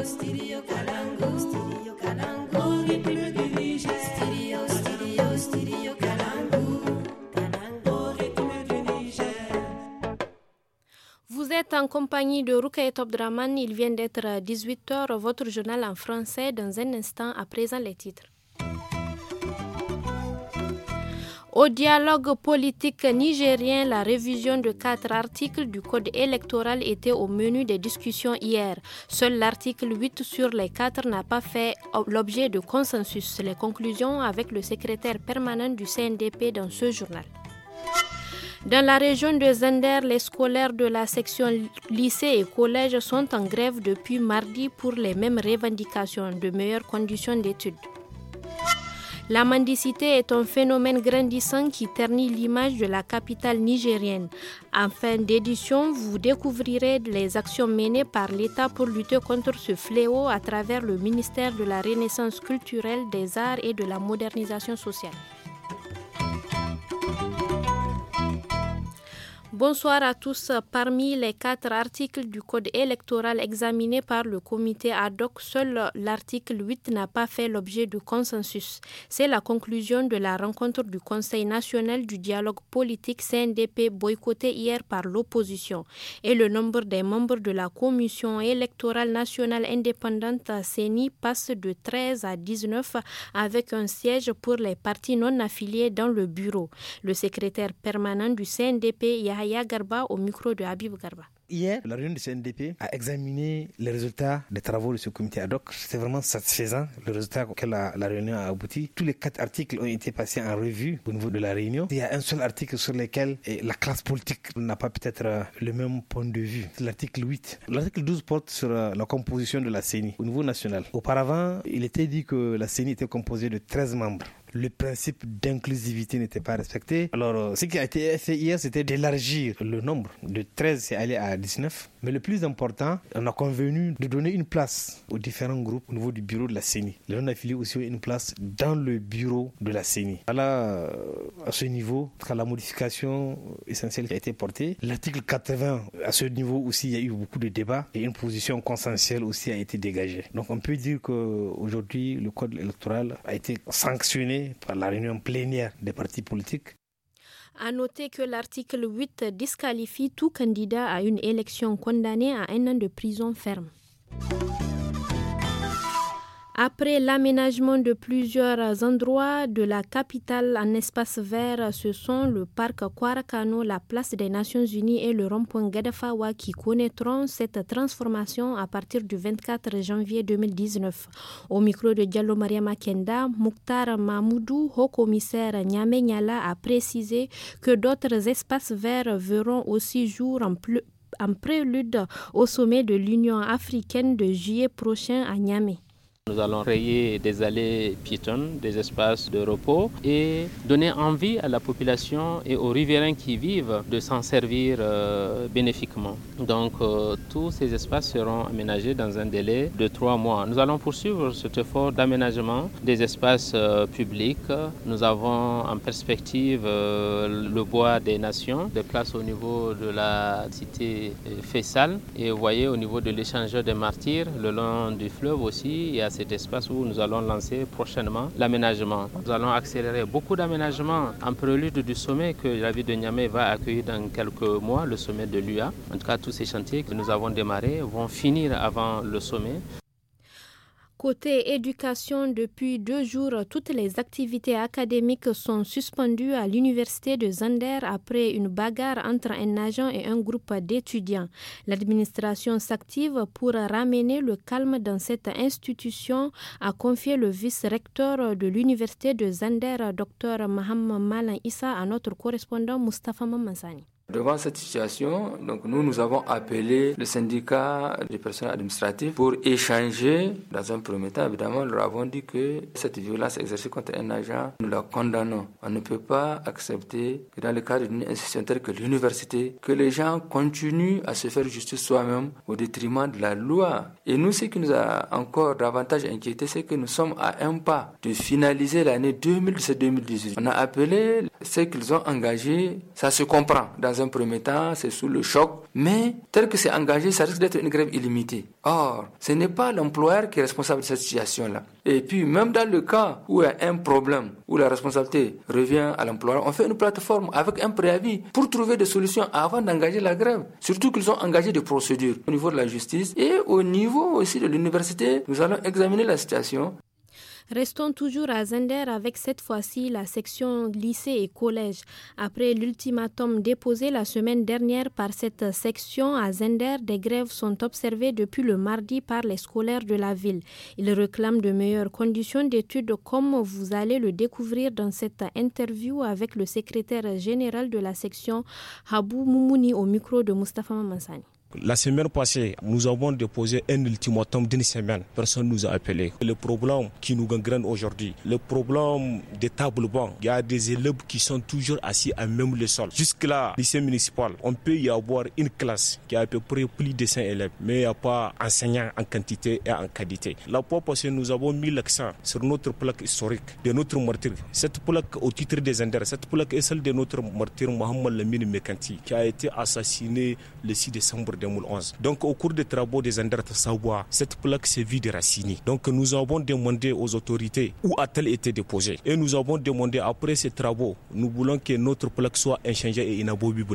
Vous êtes en compagnie de Rukaye Topdraman. Il vient d'être 18h. Votre journal en français dans un instant. À présent, les titres. Au dialogue politique nigérien, la révision de 4 articles du code électoral était au menu des discussions hier. Seul l'article 8 sur les 4 n'a pas fait l'objet de consensus. Les conclusions avec le secrétaire permanent du CNDP dans ce journal. Dans la région de Zender, les scolaires de la section lycée et collège sont en grève depuis mardi pour les mêmes revendications de meilleures conditions d'études. La mendicité est un phénomène grandissant qui ternit l'image de la capitale nigérienne. En fin d'édition, vous découvrirez les actions menées par l'État pour lutter contre ce fléau à travers le ministère de la Renaissance culturelle, des arts et de la modernisation sociale. Bonsoir à tous. Parmi les 4 articles du code électoral examinés par le comité ad hoc, seul l'article 8 n'a pas fait l'objet de consensus. C'est la conclusion de la rencontre du Conseil national du dialogue politique CNDP boycotté hier par l'opposition. Et le nombre des membres de la commission électorale nationale indépendante CENI passe de 13 à 19 avec un siège pour les partis non affiliés dans le bureau. Le secrétaire permanent du CNDP, Yahya Garba, au micro de Habib Garba. Hier, la réunion du CNDP a examiné les résultats des travaux de ce comité ad hoc. C'était vraiment satisfaisant, le résultat auquel la réunion a abouti. Tous les 4 articles ont été passés en revue au niveau de la réunion. Il y a un seul article sur lequel la classe politique n'a pas peut-être le même point de vue. C'est l'article 8. L'article 12 porte sur la composition de la CENI au niveau national. Auparavant, il était dit que la CENI était composée de 13 membres. Le principe d'inclusivité n'était pas respecté. Alors, ce qui a été fait hier, c'était d'élargir le nombre. De 13, c'est allé à 19. Mais le plus important, on a convenu de donner une place aux différents groupes au niveau du bureau de la CENI. Les non-affiliés aussi ont une place dans le bureau de la CENI. Voilà, à ce niveau, la modification essentielle qui a été portée. L'article 80, à ce niveau aussi, il y a eu beaucoup de débats et une position consensuelle aussi a été dégagée. Donc, on peut dire qu'aujourd'hui, le code électoral a été sanctionné par la réunion plénière des partis politiques. À noter que l'article 8 disqualifie tout candidat à une élection condamné à 1 an de prison ferme. Après l'aménagement de plusieurs endroits de la capitale en espace vert, ce sont le parc Kwarakano, la place des Nations Unies et le rond-point Gadafawa qui connaîtront cette transformation à partir du 24 janvier 2019. Au micro de Diallo Mariama Kenda, Mouktar Mahmoudou, haut-commissaire Niamey Niala, a précisé que d'autres espaces verts verront aussi jour en prélude au sommet de l'Union africaine de juillet prochain à Niamey. Nous allons créer des allées piétonnes, des espaces de repos et donner envie à la population et aux riverains qui vivent de s'en servir bénéfiquement. Donc tous ces espaces seront aménagés dans un délai de 3 mois. Nous allons poursuivre cet effort d'aménagement des espaces publics. Nous avons en perspective le bois des nations, des places au niveau de la cité Faisal et vous voyez au niveau de l'échangeur des martyrs, le long du fleuve aussi, il y a cet espace où nous allons lancer prochainement l'aménagement. Nous allons accélérer beaucoup d'aménagements en prélude du sommet que la ville de Niamey va accueillir dans quelques mois, le sommet de l'UA. En tout cas, tous ces chantiers que nous avons démarrés vont finir avant le sommet. Côté éducation, depuis 2 jours, toutes les activités académiques sont suspendues à l'université de Zander après une bagarre entre un agent et un groupe d'étudiants. L'administration s'active pour ramener le calme dans cette institution, a confié le vice-recteur de l'université de Zander, Dr Mohamed Malan Issa, à notre correspondant Moustapha Mamansani. Devant cette situation, donc nous avons appelé le syndicat du personnel administratif pour échanger. Dans un premier temps, évidemment, nous leur avons dit que cette violence exercée contre un agent, nous la condamnons. On ne peut pas accepter que dans le cadre d'une institution telle que l'université, que les gens continuent à se faire justice soi-même au détriment de la loi. Et nous, ce qui nous a encore davantage inquiété, c'est que nous sommes à un pas de finaliser l'année 2017-2018. On a appelé ce qu'ils ont engagé, ça se comprend dans un premier temps, c'est sous le choc, mais tel que c'est engagé, ça risque d'être une grève illimitée. Or, ce n'est pas l'employeur qui est responsable de cette situation-là. Et puis, même dans le cas où il y a un problème, où la responsabilité revient à l'employeur, on fait une plateforme avec un préavis pour trouver des solutions avant d'engager la grève. Surtout qu'ils ont engagé des procédures au niveau de la justice et au niveau aussi de l'université. Nous allons examiner la situation. Restons toujours à Zender avec cette fois-ci la section lycée et collège. Après l'ultimatum déposé la semaine dernière par cette section à Zender, des grèves sont observées depuis le mardi par les scolaires de la ville. Ils réclament de meilleures conditions d'études comme vous allez le découvrir dans cette interview avec le secrétaire général de la section Habou Moumouni au micro de Moustapha Mamassani. La semaine passée, nous avons déposé un ultimatum d'une semaine. Personne ne nous a appelé. Le problème qui nous gangrène aujourd'hui, le problème des tables bancs, il y a des élèves qui sont toujours assis à même le sol. Jusque-là, lycée municipal, on peut y avoir une classe qui a à peu près plus de 5 élèves, mais il n'y a pas enseignants en quantité et en qualité. La fois passée, nous avons mis l'accent sur notre plaque historique de notre martyr. Cette plaque au titre des Inders, cette plaque est celle de notre martyr Mohamed Lamine Mekanti, qui a été assassiné le 6 décembre 2011. Donc au cours des travaux des Anders Tassawa, cette plaque s'est vue déracinée. Donc nous avons demandé aux autorités où a-t-elle été déposée. Et nous avons demandé après ces travaux, nous voulons que notre plaque soit inchangée et inamovible.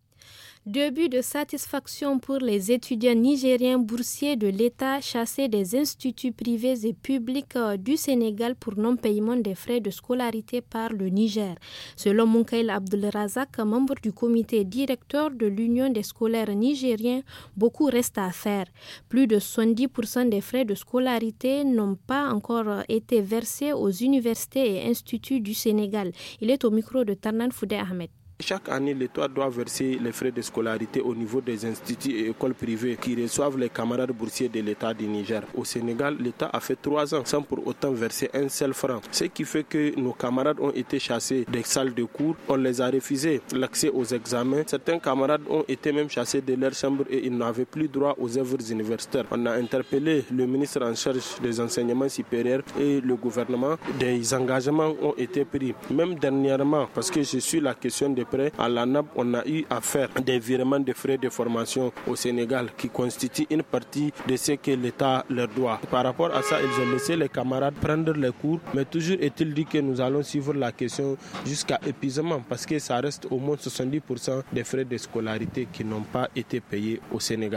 Début de satisfaction pour les étudiants nigériens boursiers de l'État chassés des instituts privés et publics du Sénégal pour non-paiement des frais de scolarité par le Niger. Selon Moukaïl Abdulrazak, membre du comité directeur de l'Union des scolaires nigériens, beaucoup reste à faire. Plus de 70% des frais de scolarité n'ont pas encore été versés aux universités et instituts du Sénégal. Il est au micro de Tarnan Foudé Ahmed. Chaque année, l'État doit verser les frais de scolarité au niveau des instituts et écoles privées qui reçoivent les camarades boursiers de l'État du Niger. Au Sénégal, l'État a fait 3 ans sans pour autant verser un seul franc. Ce qui fait que nos camarades ont été chassés des salles de cours. On les a refusé l'accès aux examens. Certains camarades ont été même chassés de leur chambre et ils n'avaient plus droit aux œuvres universitaires. On a interpellé le ministre en charge des enseignements supérieurs et le gouvernement. Des engagements ont été pris. Même dernièrement, parce que je suis la question de près, à l'ANAP, on a eu à faire des virements de frais de formation au Sénégal qui constituent une partie de ce que l'État leur doit. Par rapport à ça, ils ont laissé les camarades prendre les cours, mais toujours est-il dit que nous allons suivre la question jusqu'à épuisement parce que ça reste au moins 70% des frais de scolarité qui n'ont pas été payés au Sénégal.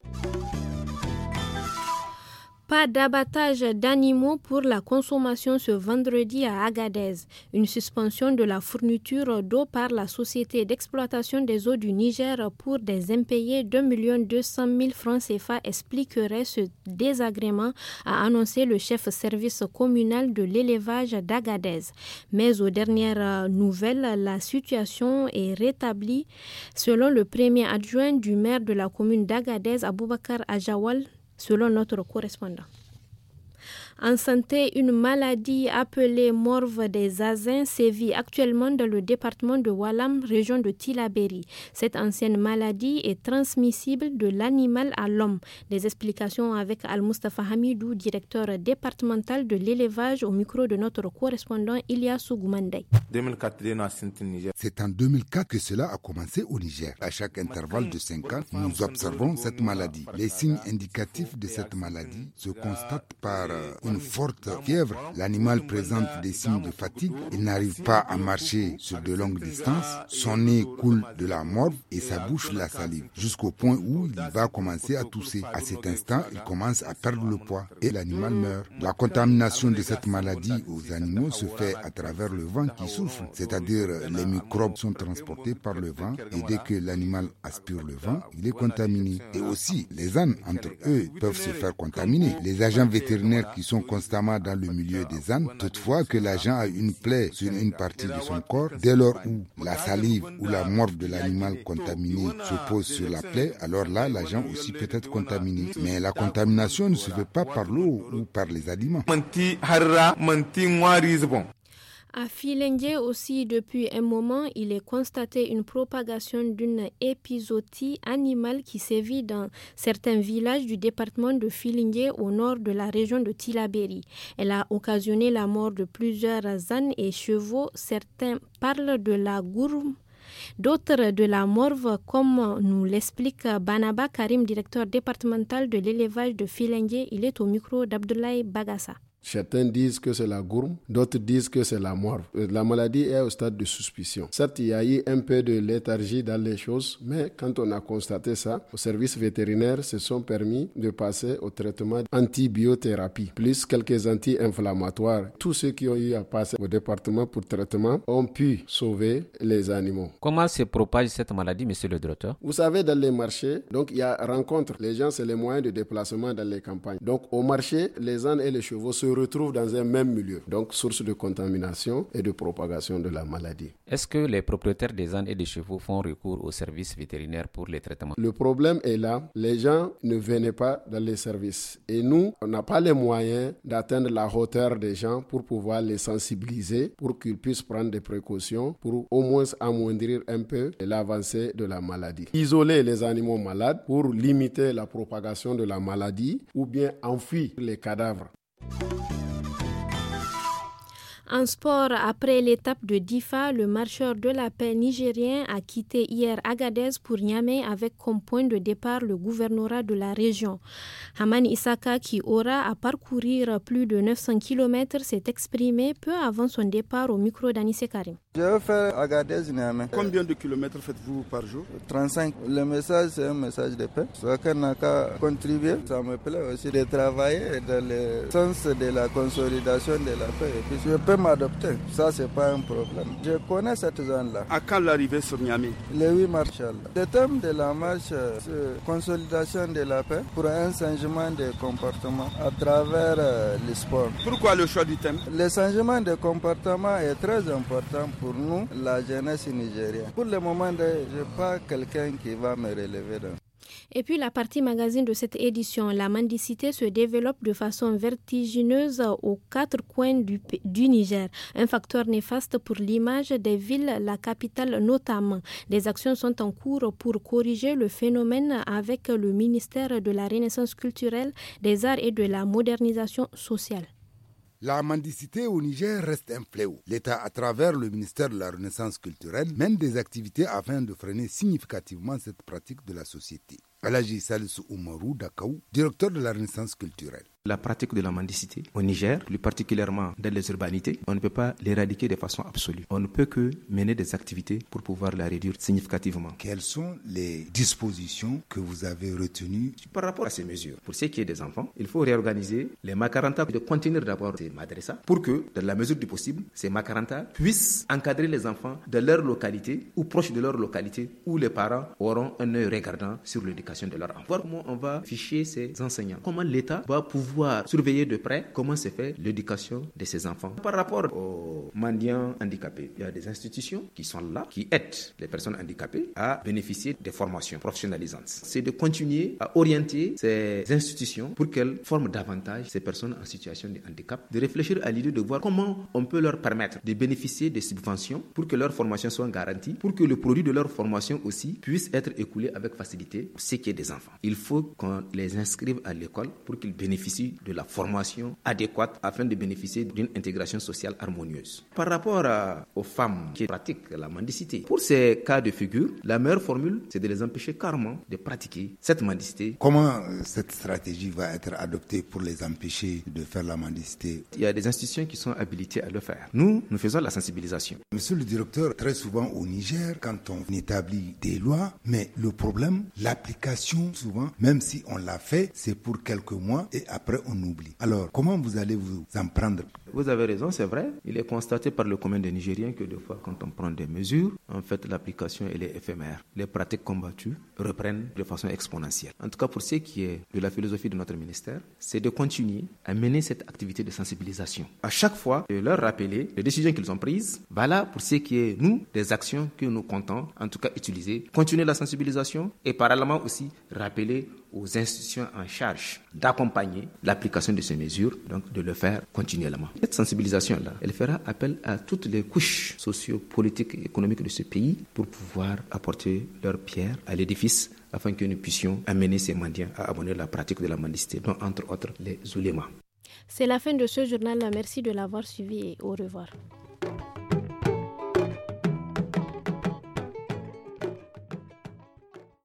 Pas d'abattage d'animaux pour la consommation ce vendredi à Agadez. Une suspension de la fourniture d'eau par la Société d'exploitation des eaux du Niger pour des impayés d'1 200 000 francs CFA expliquerait ce désagrément, a annoncé le chef service communal de l'élevage d'Agadez. Mais aux dernières nouvelles, la situation est rétablie. Selon le premier adjoint du maire de la commune d'Agadez, Aboubakar Ajawal, selon notre correspondant. En santé, une maladie appelée morve des Azins sévit actuellement dans le département de Walam, région de Tillabéri. Cette ancienne maladie est transmissible de l'animal à l'homme. Des explications avec Al-Mustafa Hamidou, directeur départemental de l'élevage, au micro de notre correspondant Ilyassou Goumandey. C'est en 2004 que cela a commencé au Niger. À chaque intervalle de 5 ans, nous observons cette maladie. Les signes indicatifs de cette maladie se constatent par une forte fièvre. L'animal présente des signes de fatigue. Il n'arrive pas à marcher sur de longues distances. Son nez coule de la morve et sa bouche la salive, jusqu'au point où il va commencer à tousser. À cet instant, il commence à perdre le poids et l'animal meurt. La contamination de cette maladie aux animaux se fait à travers le vent qui souffle, c'est-à-dire les microbes sont transportés par le vent et dès que l'animal aspire le vent, il est contaminé. Et aussi, les ânes, entre eux, peuvent se faire contaminer. Les agents vétérinaires qui sont constamment dans le milieu des ânes, toutefois que l'agent a une plaie sur une partie de son corps, dès lors où la salive ou la morve de l'animal contaminé se pose sur la plaie, alors là, l'agent aussi peut être contaminé. Mais la contamination ne se fait pas par l'eau ou par les aliments. À Filengue aussi, depuis un moment, il est constaté une propagation d'une épizootie animale qui sévit dans certains villages du département de Filengue au nord de la région de Tillabéri. Elle a occasionné la mort de plusieurs ânes et chevaux. Certains parlent de la gourme D'autres de la morve, comme nous l'explique Banaba Karim, directeur départemental de l'élevage de Filengue. Il est au micro d'Abdoulaye Bagassa. Certains disent que c'est la gourme, d'autres disent que c'est la morve. La maladie est au stade de suspicion. Certes, il y a eu un peu de léthargie dans les choses, mais quand on a constaté ça, au service vétérinaire se sont permis de passer au traitement antibiothérapie, plus quelques anti-inflammatoires. Tous ceux qui ont eu à passer au département pour traitement ont pu sauver les animaux. Comment se propage cette maladie, monsieur le directeur? Vous savez, dans les marchés, donc il y a rencontre. Les gens, c'est les moyens de déplacement dans les campagnes. Donc au marché, les ânes et les chevaux se retrouvent dans un même milieu, donc source de contamination et de propagation de la maladie. Est-ce que les propriétaires des ânes et des chevaux font recours aux services vétérinaires pour les traitements? Le problème est là, les gens ne venaient pas dans les services et nous, on n'a pas les moyens d'atteindre la hauteur des gens pour pouvoir les sensibiliser, pour qu'ils puissent prendre des précautions, pour au moins amoindrir un peu l'avancée de la maladie. Isoler les animaux malades pour limiter la propagation de la maladie ou bien enfuir les cadavres. En sport, après l'étape de Difa, le marcheur de la paix nigérien a quitté hier Agadez pour Niamey avec comme point de départ le gouvernorat de la région. Hamani Isaka, qui aura à parcourir plus de 900 km, s'est exprimé peu avant son départ au micro d'Anissé Karim. Je vais faire Agadez-Niamey. Combien de kilomètres faites-vous par jour? 35. Le message, c'est un message de paix. Chacun n'a qu'à contribuer. Ça me plaît aussi de travailler dans le sens de la consolidation de la paix. Et puis je peux m'adopter. Ça, c'est pas un problème. Je connais cette zone-là. À quand l'arrivée sur Niamey? Le 8 mars. Le thème de la marche, c'est consolidation de la paix pour un changement de comportement à travers le sport. Pourquoi le choix du thème? Le changement de comportement est très important pour nous, la jeunesse nigérienne. Pour le moment, je n'ai pas quelqu'un qui va me relever dans. Et puis la partie magazine de cette édition, la mendicité se développe de façon vertigineuse aux quatre coins du Niger. Un facteur néfaste pour l'image des villes, la capitale notamment. Des actions sont en cours pour corriger le phénomène avec le ministère de la Renaissance culturelle, des arts et de la modernisation sociale. La mendicité au Niger reste un fléau. L'État, à travers le ministère de la Renaissance culturelle, mène des activités afin de freiner significativement cette pratique de la société. Alaji Salisu Oumarou Dakaou, directeur de la Renaissance culturelle. La pratique de la mendicité au Niger, plus particulièrement dans les urbanités, on ne peut pas l'éradiquer de façon absolue. On ne peut que mener des activités pour pouvoir la réduire significativement. Quelles sont les dispositions que vous avez retenues par rapport à ces mesures? Pour ce qui est des enfants, il faut réorganiser les macaranta, de contenir d'abord ces madrasas pour que, dans la mesure du possible, ces macaranta puissent encadrer les enfants de leur localité ou proche de leur localité où les parents auront un œil regardant sur l'éducation de leur enfant. Voir comment on va ficher ces enseignants, comment l'État va pouvoir surveiller de près comment se fait l'éducation de ces enfants. Par rapport aux mendiants handicapés, il y a des institutions qui sont là, qui aident les personnes handicapées à bénéficier des formations professionnalisantes. C'est de continuer à orienter ces institutions pour qu'elles forment davantage ces personnes en situation de handicap, de réfléchir à l'idée de voir comment on peut leur permettre de bénéficier des subventions pour que leur formation soit garantie, pour que le produit de leur formation aussi puisse être écoulé avec facilité pour ce qui est des enfants. Il faut qu'on les inscrive à l'école pour qu'ils bénéficient de la formation adéquate afin de bénéficier d'une intégration sociale harmonieuse. Par rapport aux femmes qui pratiquent la mendicité, pour ces cas de figure, la meilleure formule, c'est de les empêcher carrément de pratiquer cette mendicité. Comment cette stratégie va être adoptée pour les empêcher de faire la mendicité? Il y a des institutions qui sont habilitées à le faire. Nous faisons la sensibilisation. Monsieur le directeur, très souvent au Niger, quand on établit des lois, mais le problème, l'application souvent, même si on l'a fait, c'est pour quelques mois et après on oublie. Alors, comment vous allez vous en prendre? Vous avez raison, c'est vrai. Il est constaté par le commun des Nigériens que des fois, quand on prend des mesures, en fait, l'application, elle est éphémère. Les pratiques combattues reprennent de façon exponentielle. En tout cas, pour ce qui est de la philosophie de notre ministère, c'est de continuer à mener cette activité de sensibilisation. À chaque fois, de leur rappeler les décisions qu'ils ont prises. Voilà pour ce qui est, nous, des actions que nous comptons, en tout cas, utiliser. Continuer la sensibilisation et parallèlement aussi rappeler aux institutions en charge d'accompagner l'application de ces mesures, donc de le faire continuellement. Cette sensibilisation-là, elle fera appel à toutes les couches socio-politiques et économiques de ce pays pour pouvoir apporter leur pierre à l'édifice afin que nous puissions amener ces mendiants à abandonner la pratique de la mendicité, dont entre autres les oulémas. C'est la fin de ce journal. Merci de l'avoir suivi et au revoir.